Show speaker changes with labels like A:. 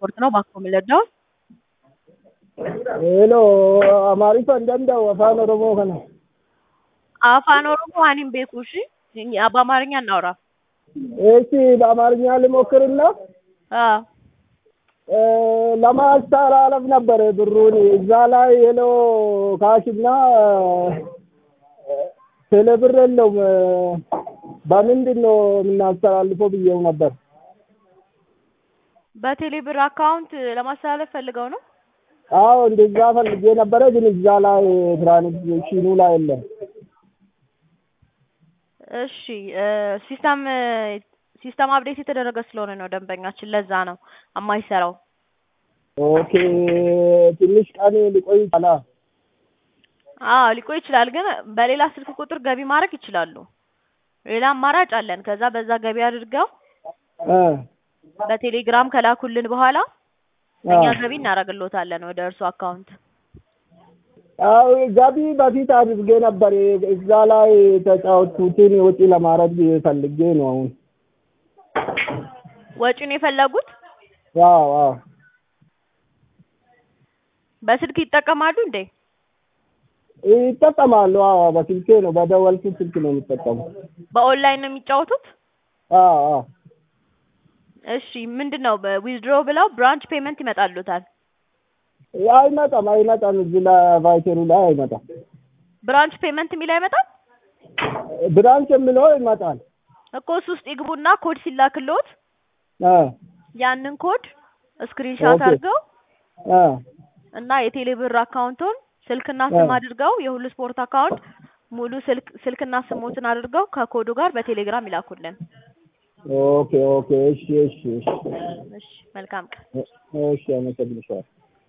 A: ስፖርት ነው ባኮ ምለዳው
B: ሄሎ አማሪፍ እንደምደው አፋን ኦሮሞ ከነ
A: አፋን ኦሮሞ አኒም ቤኩሽ በአማርኛ እናውራ
B: እሺ በአማርኛ ልሞክርና ለማስተላለፍ ነበር ብሩን እዛ ላይ ሄሎ ካሽና ቴሌብር የለውም በምንድን ነው የምናስተላልፈው ብዬው ነበር
A: በቴሌብር አካውንት ለማስተላለፍ ፈልገው ነው
B: አዎ እንደዛ ፈልጌ ነበር ግን እዛ ላይ ትራንዛክሽኑ ላይ የለም
A: እሺ ሲስተም አፕዴት የተደረገ ስለሆነ ነው ደንበኛችን ለዛ ነው የማይሰራው
B: ኦኬ ትንሽ ቀን ሊቆይ ይችላል
A: ሊቆይ ይችላል ግን በሌላ ስልክ ቁጥር ገቢ ማድረግ ይችላሉ ሌላ አማራጭ አለን ከዛ በዛ ገቢ አድርገው በቴሌግራም ከላኩልን በኋላ እኛ ገቢ እናደርግልዎታለን ወደ እርሱ አካውንት
B: ገቢ በፊት አድርጌ ነበር እዛ ላይ ተጫውቱትን ወጪ ለማድረግ ፈልጌ ነው አሁን
A: ወጪን የፈለጉት
B: አዎ
A: በስልክ ይጠቀማሉ እንዴ
B: ይጠቀማሉ አዎ በስልኬ ነው በደወልኩት ስልክ ነው የሚጠቀመው
A: በኦንላይን ነው የሚጫወቱት
B: አዎ
A: እሺ ምንድነው በዊዝድሮ ብለው ብራንች ፔመንት ይመጣሉታል
B: አይመጣም እዚህ ላይ ቫይተሩ ላይ አይመጣም
A: ብራንች ፔመንት የሚል አይመጣም
B: ብራንች የሚለው ይመጣል
A: እኮ እሱ ውስጥ ይግቡና ኮድ ሲላክልዎት ያንን ኮድ ስክሪንሾት አድርገው እና የቴሌብር አካውንቱን ስልክና ስም አድርገው የሁሉ ስፖርት አካውንት ሙሉ ስልክና ስሞትን አድርገው ከኮዱ ጋር በቴሌግራም ይላኩልን
B: ኦኬ እሺ
A: መልካም
B: እሺ አመሰግናለሁ